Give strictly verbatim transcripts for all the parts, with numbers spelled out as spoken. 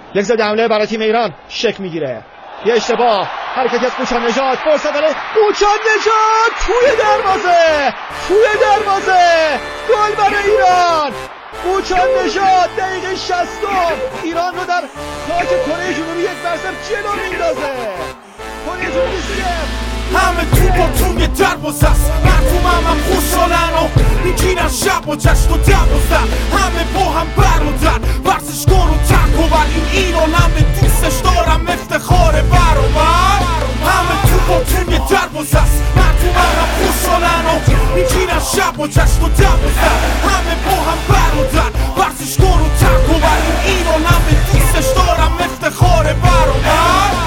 یک ضد حمله برای تیم ایران شک میگیره. یه اشتباه، حرکتی از قوچان نژاد، فرصت برای قوچان نژاد توی دروازه، توی دروازه، گل برای ایران. قوچان نژاد دقیقه شصتم ایران رو در خاک کره جنوبی یک برسر جلو میندازه. کره جنوبی سیه همه تو با توی دروازه است، مردمم هم خوشحالن و میگیرن شب و جشن و دوازده. همه با هم برادر، ورزشکار و تکاور، این ایران همه دوستش دارم، افتخار برابر. همه تو با توی دروازه است، مردمم هم خوشحالن و میگیرن شب و جشن و دوازده. همه با هم برادر، ورزشکار و تکاور، این ایران همه دوستش دارم، افتخار برابر.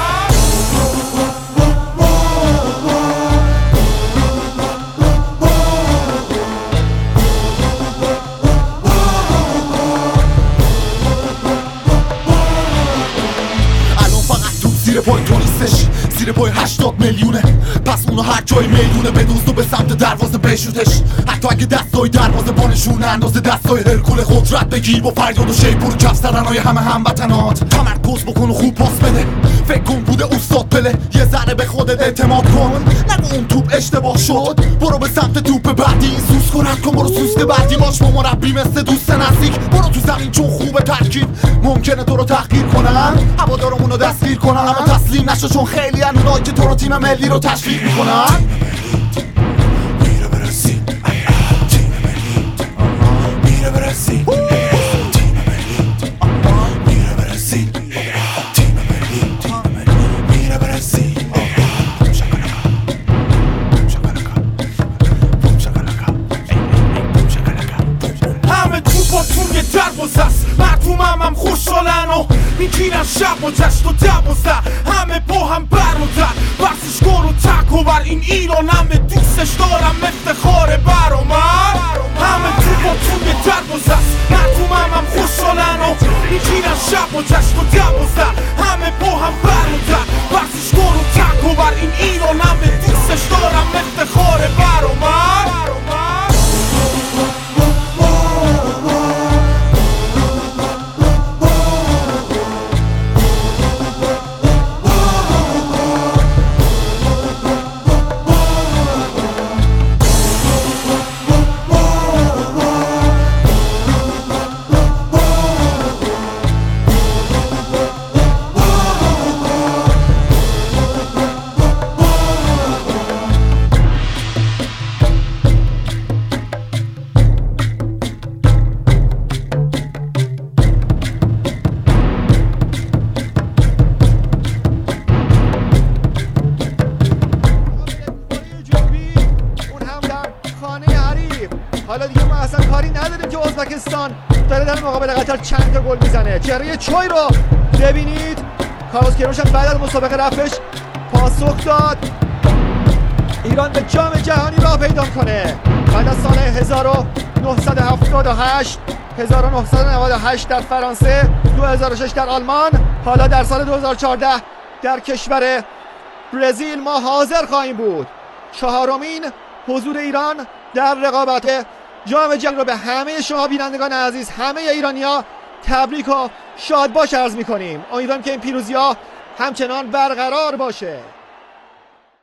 زیر پای تو نیستش، زیر پای هشتاد میلیونه، پس اونو هر جای میلیونه بدوز و به سمت دروازه بشوتش. حتی اگه دستای دروازه بانشون اندازه دستای هرکول قدرت بگیر، با فریاد و شیپور کف زدنهای همه هموطنات. تمرکز بکن و خوب پاس بده، فکر کن بوده استاد پله، یه ذره به خودت اعتماد کن، نگو اون توپ اشتباه شد، برو به سمت توپ بعدی، سوس کن کن برو سوسک بعدی، باش با مربی مثل دوست نزدیک، برو تو زمین چون خوبه ترکیب، ممکنه تو رو تحقیر کنن، هوادارمونو دستگیر کنن، اما تسلیم نشو چون خیلی ان اونایی که تو رو تیم ملی رو تشویق میکنن. میره برسی تیم ملی، میره برسی تیم ملی، میره برسی تیم ملی، میره برسی. همه تو با توی دروازه است، مردمم هم خوشحالن و میگیرن شب و جشن و دوازده. همه با هم برادر، ورزشکار و تکاور، این ایران همه دوستش دارم، افتخار برامر. همه تو با توی دروازه است، مردمم هم خوشحالن و میگیرن شب و جشن و دوازده. همه با هم برادر، ورزشکار و تکاور، این ایران همه دوستش دارم، افتخار برامر. حالا دیگه ما اصلا کاری نداریم که ازبکستان داره در مقابل قطر چند تا گل میزنه. چهره چوی رو ببینید، کاروس کیروش هم بعد از مسابقه رفتش پاسخ داد ایران به جام جهانی راه پیدا کنه. بعد از سال هزار و نهصد و هفتاد و هشت هزار و نهصد و نود و هشت در فرانسه، دو هزار و شش در آلمان، حالا در سال دو هزار و چهارده در کشور برزیل ما حاضر خواهیم بود. چهارمین حضور ایران در رقابت جام جهانی رو به همه شما بینندگان عزیز، همه ایرانی‌ها تبریک و شادباش عرض می‌کنیم. امیدوارم که این پیروزی‌ها همچنان برقرار باشه.